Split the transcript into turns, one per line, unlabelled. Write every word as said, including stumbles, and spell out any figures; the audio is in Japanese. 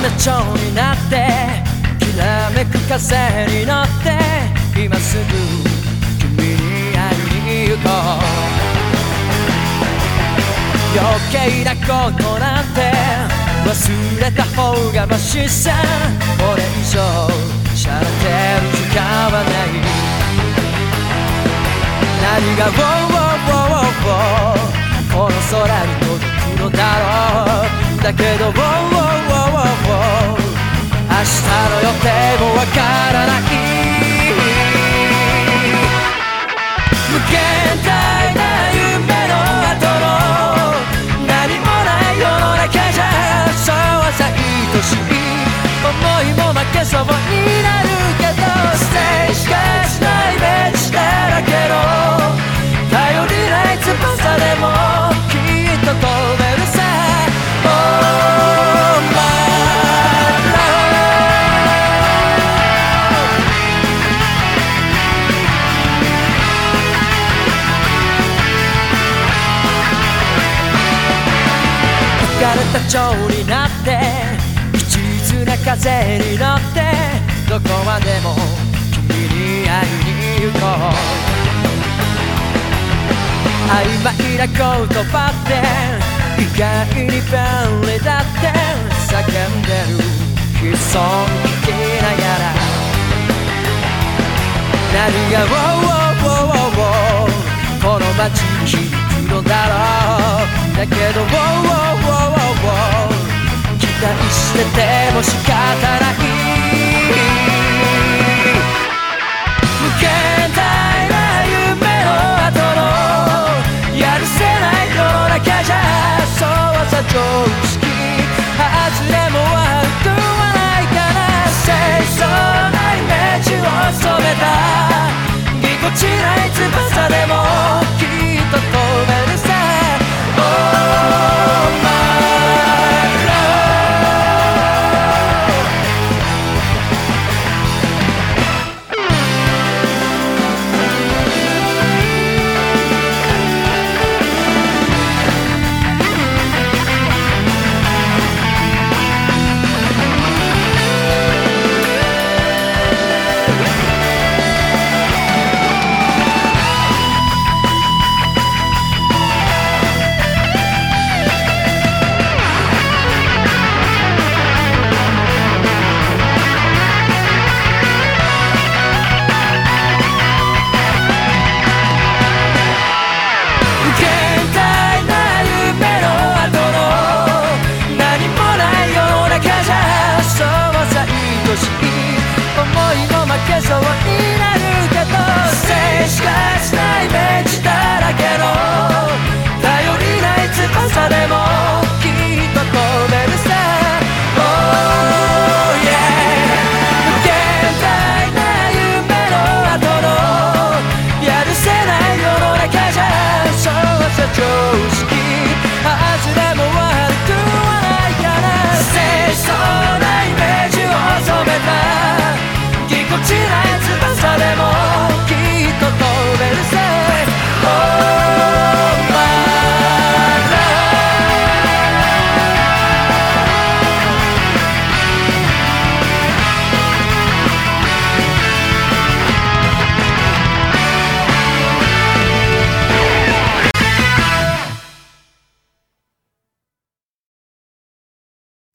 ダチョウになってきらめく風に乗って今すぐ君に会いに行こう。余計なことなんて忘れた方がマシさ。これ以上しゃれてる時間はない。何が「ウォーウォーウォーウォー」この空に届くのだろう。だけど「ウォーウォーウォーウォーウォー」明日の予定もわからない。無限大な夢の後の何もない世の中じゃそうはさ愛しい思いも負けそうになるけどステージがしないベンチだらけの頼りない翼でもきっと飛べるさ。Oh my love 浮かれた蝶になって一途な風に乗ってどこまでも君に会いに行こう。曖昧な言葉って意外に便利だって叫んでる悲壮聞きながら何が「ウォーウォーウォーウォーウォー」この街に響くのだろう。だけど「ウォーウォーウォーウォーウォー」期待してても仕方ない。無限大な夢の後のやるせない世の中じゃそうはさ情